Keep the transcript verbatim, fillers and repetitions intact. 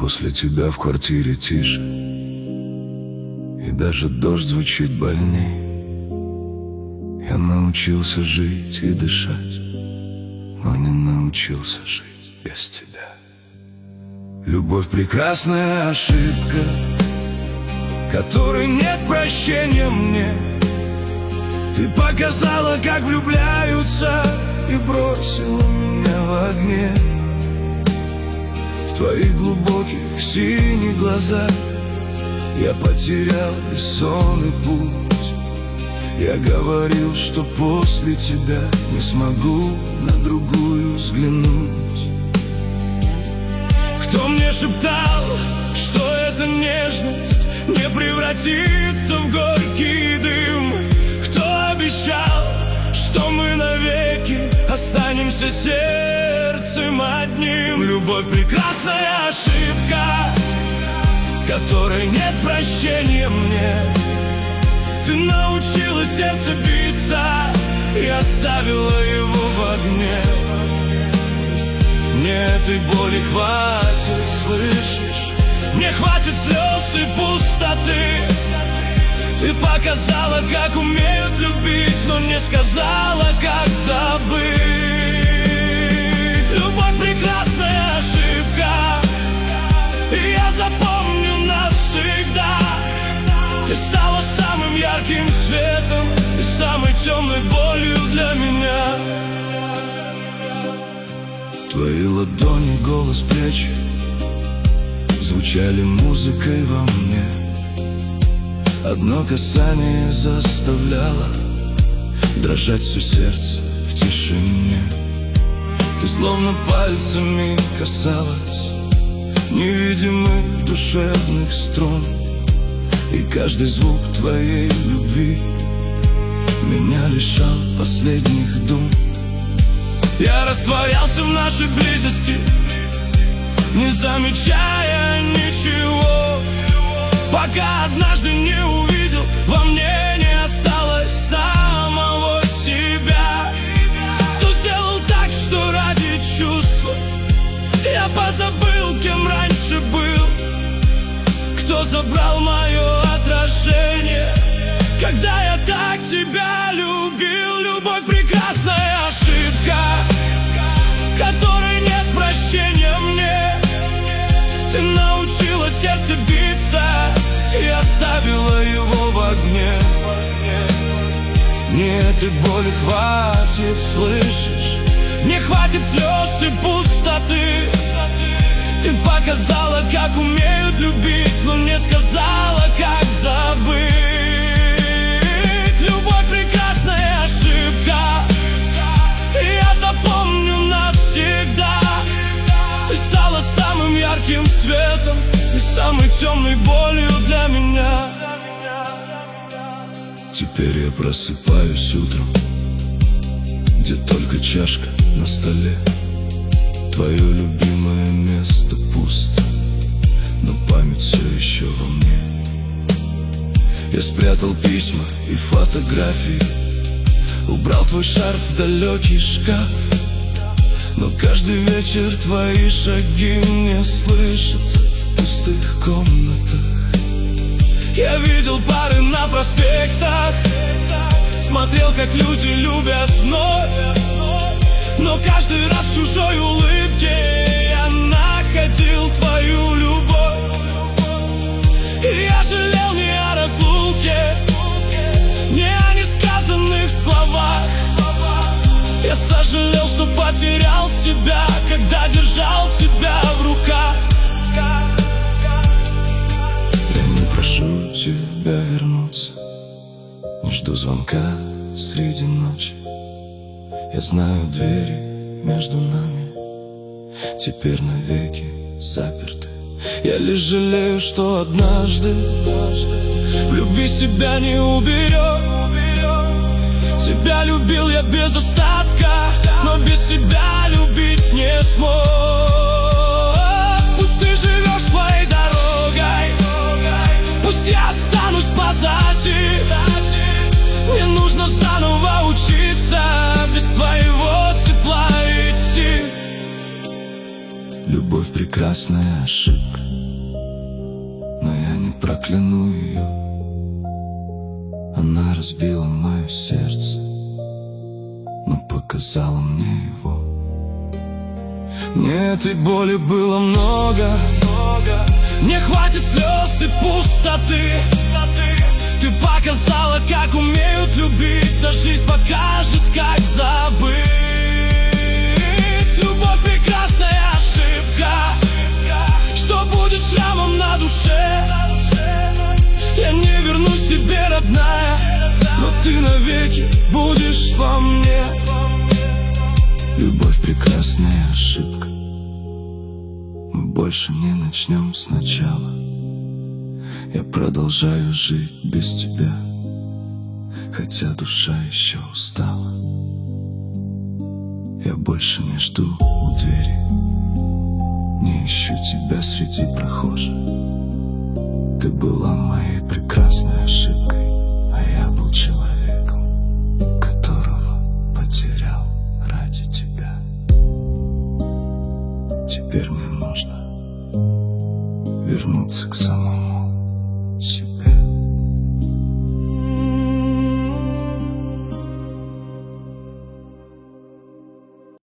После тебя в квартире тише, и даже дождь звучит больней. Я научился жить и дышать, но не научился жить без тебя. Любовь — прекрасная ошибка, которой нет прощения мне. Ты показала, как влюбляются, и бросила меня в огне. В твоих глубоких синих глазах я потерял и сон, и путь. Я говорил, что после тебя не смогу на другую взглянуть. Кто мне шептал, что эта нежность не превратится в горький дым? Кто обещал, что мы навеки останемся сердцем одним? Любовь — прекрасная ошибка, которой нет прощения мне. Ты научила сердце биться и оставила его в огне. Мне этой боли хватит, слышишь? Мне хватит слез и пустоты. Ты показала, как умеют любить, но не сказала, как забыть. Любовь — прекрасная ошибка, и я запомню навсегда. Ты стала самым ярким светом и самой темной болью для меня. Твои ладони, голос, плечи звучали музыкой во мне. Одно касание заставляло дрожать все сердце в тишине. Ты словно пальцами касалась невидимых душевных струн, и каждый звук твоей любви меня лишал последних дум. Я растворялся в нашей близости, не замечая ничего, пока однажды не увидел, во мне не осталось самого себя. Кто сделал так, что ради чувства я позабыл, кем раньше был? Кто забрал мое отражение, когда я так тебя любил? Любовь — прекрасная ошибка, которой нет прощения мне. Ты научила сердце биться и оставила его в огне. Мне этой боли хватит, слышишь? Мне хватит слез и пустоты. Ты показала, как умеют любить, но не сказала, как забыть. Любовь — прекрасная ошибка, и я запомню навсегда. Ты стала самым ярким светом и самой темной болью для меня. Теперь я просыпаюсь утром, где только чашка на столе. Твое любимое место пусто, но память все еще во мне. Я спрятал письма и фотографии, убрал твой шарф в далекий шкаф, но каждый вечер твои шаги мне слышатся в пустых комнатах. Я видел пары на проспектах, смотрел, как люди любят вновь, но каждый раз в чужой улыбке я находил твою любовь. И я жалел не о разлуке, не о несказанных словах. Я сожалел, что потерял себя, когда держал тебя в руках. Я не прошу тебя вернуться, не жду звонка среди ночи. Я знаю, двери между нами теперь навеки заперты. Я лишь жалею, что однажды в любви себя не уберег. Тебя любил я без остатка, но без себя любить не смог. Пусть ты живешь своей дорогой, пусть я останусь позади. Не нужно заново учиться, без твоего тепла идти. Любовь — прекрасная ошибка, прокляну ее. Она разбила мое сердце, но показала мне его. Мне этой боли было много, мне хватит слез и пустоты. Ты показала, как умеют любить, а жизнь покажет, как забыть. Любовь — прекрасная ошибка, что будет шрамом на душе. Я не вернусь тебе, родная, но ты навеки будешь во мне. Любовь — прекрасная ошибка, мы больше не начнем сначала. Я продолжаю жить без тебя, хотя душа еще устала. Я больше не жду у двери, не ищу тебя среди прохожих. Ты была моей прекрасной ошибкой, а я был человеком, которого потерял ради тебя. Теперь мне нужно вернуться к самому себе.